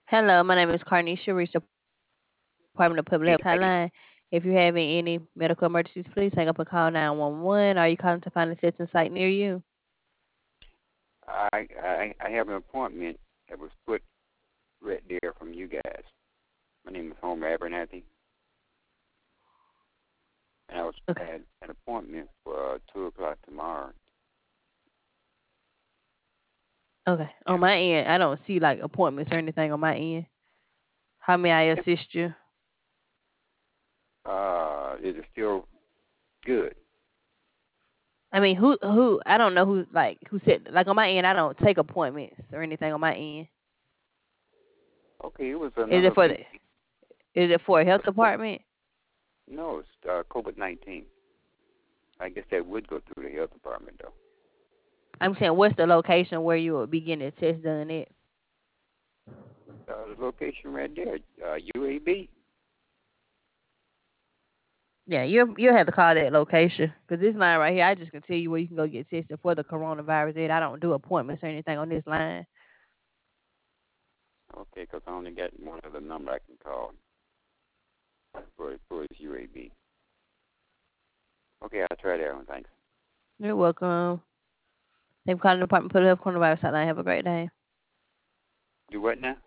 Hello, my name is Carnisha, Reach Department of Public Health Hotline. If you're having any medical emergencies, please hang up and call 911. Are you calling to find a assistance site near you? I have an appointment that was put right there from you guys. My name is Homer Abernathy, and I Okay. had an appointment for 2 o'clock tomorrow. Okay. On And my end, I don't see like appointments or anything on my end. How may I assist you? is it still good? I mean, who? I don't know who said like on my end. I don't take appointments or anything on my end. Okay, it was Is it another for VP. the? Is it for a health department? No, it's COVID-19. I guess that would go through the health department though. I'm saying, what's the location where you will be getting the test done at? The location right there, UAB. Yeah, you'll have to call that location because this line right here, I just can tell you where you can go get tested for the coronavirus. I don't do appointments or anything on this line. Okay, because I only got one other number I can call for his UAB. Okay, I'll try that one. Thanks. You're welcome. They've called the Department of Public Health Coronavirus Hotline. Have a great day. Do what now?